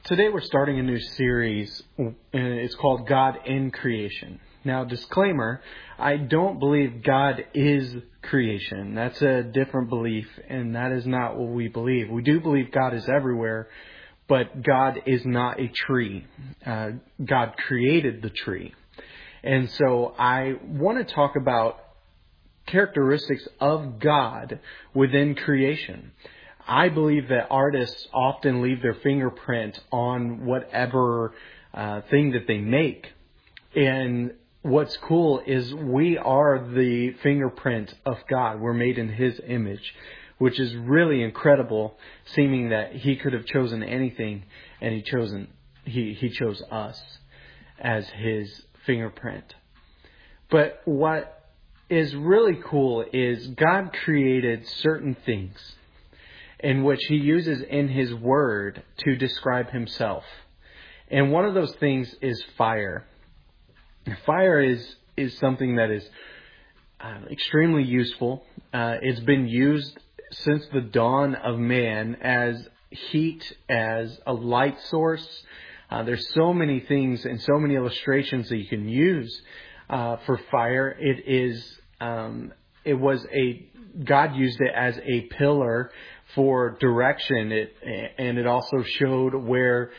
Today we're starting a new series, and it's called God in Creation. Now, disclaimer, I don't believe God is creation. That's a different belief, and that is not what we believe. We do believe God is everywhere, but God is not a tree. God created the tree. And so I want to talk about characteristics of God within creation. I believe that artists often leave their fingerprint on whatever thing that they make. And what's cool is we are the fingerprint of God. We're made in His image, which is really incredible, seeming that He could have chosen anything, and He chose us as His fingerprint. But what is really cool is God created certain things in which He uses in His Word to describe Himself. And one of those things is fire. Fire is something that is extremely useful. It's been used since the dawn of man as heat, as a light source. There's so many things and so many illustrations that you can use for fire. God used it as a pillar for direction. It also showed where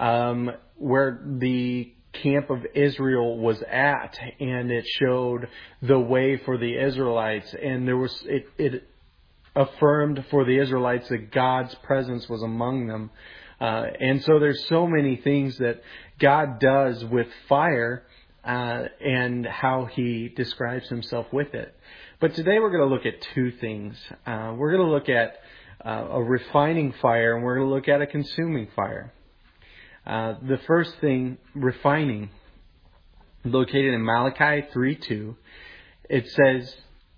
the camp of Israel was at, and it showed the way for the Israelites. And it affirmed for the Israelites that God's presence was among them. And so there's so many things that God does with fire and how He describes Himself with it. But today we're going to look at two things. We're going to look at a refining fire, and we're going to look at a consuming fire. The first thing, refining, located in Malachi 3:2, it says,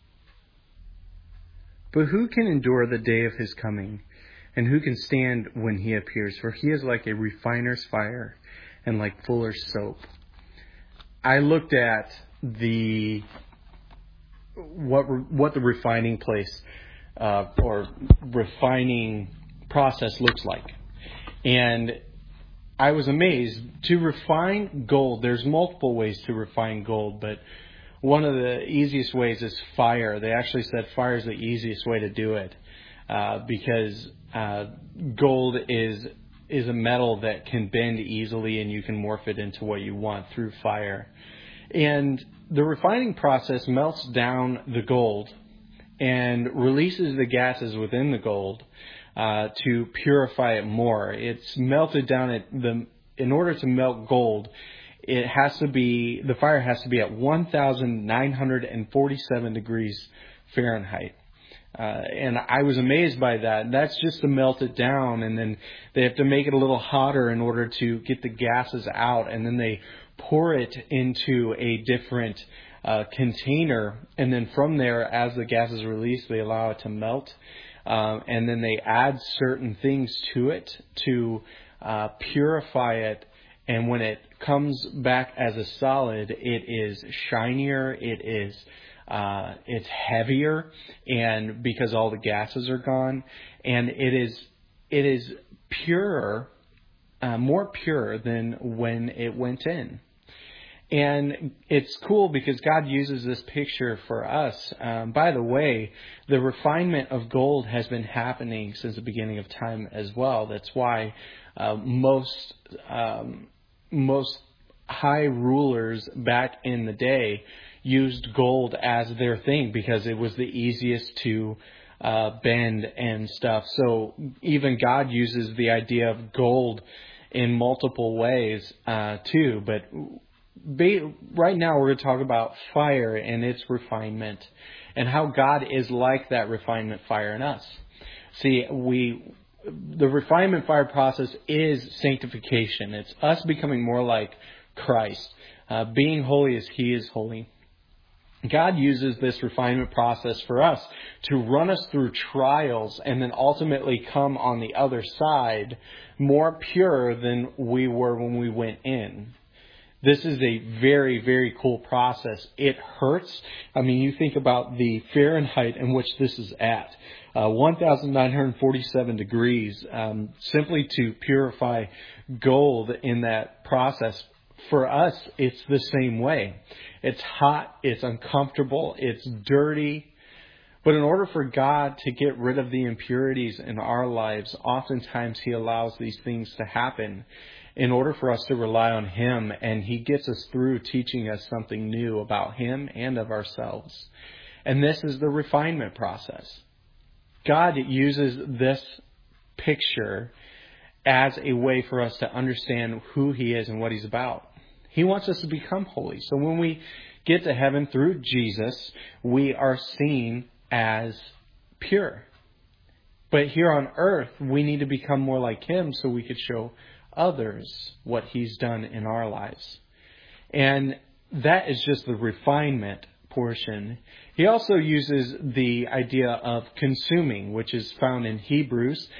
"But who can endure the day of His coming? And who can stand when He appears? For He is like a refiner's fire and like fuller's soap." I looked at what the refining place or refining process looks like. And I was amazed. To refine gold, there's multiple ways to refine gold, but one of the easiest ways is fire. They actually said fire is the easiest way to do it because gold is a metal that can bend easily, and you can morph it into what you want through fire. And the refining process melts down the gold and releases the gases within the gold to purify it more. It's melted down in order to melt gold, the fire has to be at 1,947 degrees Fahrenheit. And I was amazed by that. That's just to melt it down, and then they have to make it a little hotter in order to get the gases out, and then they pour it into a different container, and then from there, as the gas is released, they allow it to melt, and then they add certain things to it to purify it. And when it comes back as a solid, it is shinier, it's heavier, and because all the gases are gone, and it is purer, more pure than when it went in. And it's cool because God uses this picture for us. By the way, the refinement of gold has been happening since the beginning of time as well. That's why most high rulers back in the day used gold as their thing because it was the easiest to bend and stuff. So even God uses the idea of gold in multiple ways too. But right now we're going to talk about fire and its refinement and how God is like that refinement fire in us. See, the refinement fire process is sanctification. It's us becoming more like Christ, being holy as He is holy. God uses this refinement process for us to run us through trials and then ultimately come on the other side more pure than we were when we went in. This is a very, very cool process. It hurts. I mean, you think about the Fahrenheit in which this is at. 1,947 degrees, simply to purify gold in that process. For us, it's the same way. It's hot, it's uncomfortable, it's dirty. But in order for God to get rid of the impurities in our lives, oftentimes He allows these things to happen in order for us to rely on Him. And He gets us through teaching us something new about Him and of ourselves. And this is the refinement process. God uses this picture as a way for us to understand who He is and what He's about. He wants us to become holy. So when we get to heaven through Jesus, we are seen as pure. But here on earth, we need to become more like Him so we could show others what He's done in our lives. And that is just the refinement portion. He also uses the idea of consuming, which is found in Hebrews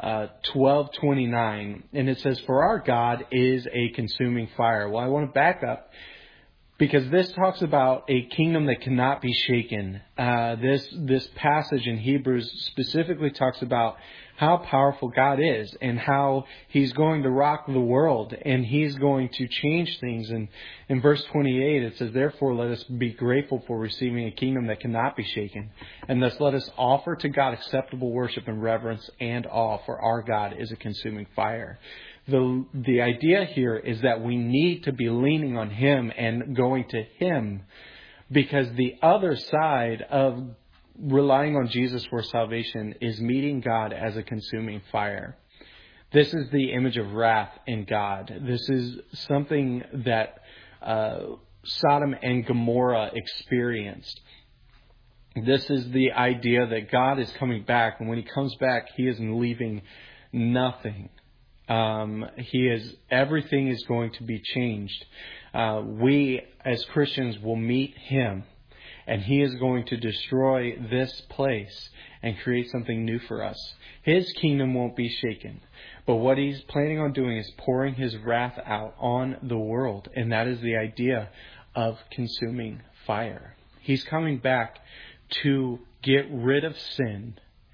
12:29, and it says, "For our God is a consuming fire." Well, I want to back up because this talks about a kingdom that cannot be shaken. This passage in Hebrews specifically talks about how powerful God is and how He's going to rock the world and He's going to change things. And in verse 28, it says, "Therefore, let us be grateful for receiving a kingdom that cannot be shaken. And thus let us offer to God acceptable worship and reverence and awe, for our God is a consuming fire." The idea here is that we need to be leaning on Him and going to Him, because the other side of relying on Jesus for salvation is meeting God as a consuming fire. This is the image of wrath in God. This is something that Sodom and Gomorrah experienced. This is the idea that God is coming back, and when He comes back, He is leaving nothing. Everything is going to be changed. We as Christians will meet Him, and He is going to destroy this place and create something new for us. His kingdom won't be shaken, but what He's planning on doing is pouring His wrath out on the world, and that is the idea of consuming fire. He's coming back to get rid of sin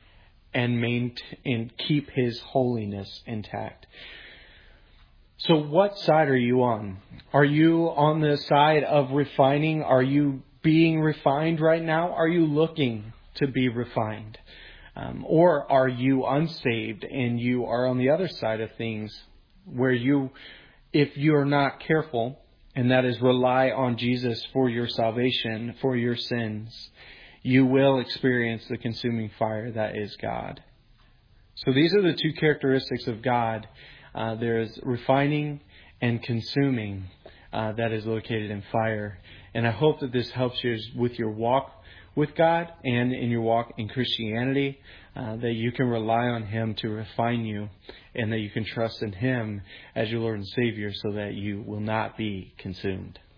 and keep His holiness intact. So what side are you on? Are you on the side of refining? Are you being refined right now? Are you looking to be refined? Or are you unsaved and you are on the other side of things where if you're not careful, and that is rely on Jesus for your salvation, for your sins, you will experience the consuming fire that is God. So these are the two characteristics of God. There is refining and consuming that is located in fire. And I hope that this helps you with your walk with God and in your walk in Christianity, that you can rely on Him to refine you and that you can trust in Him as your Lord and Savior so that you will not be consumed.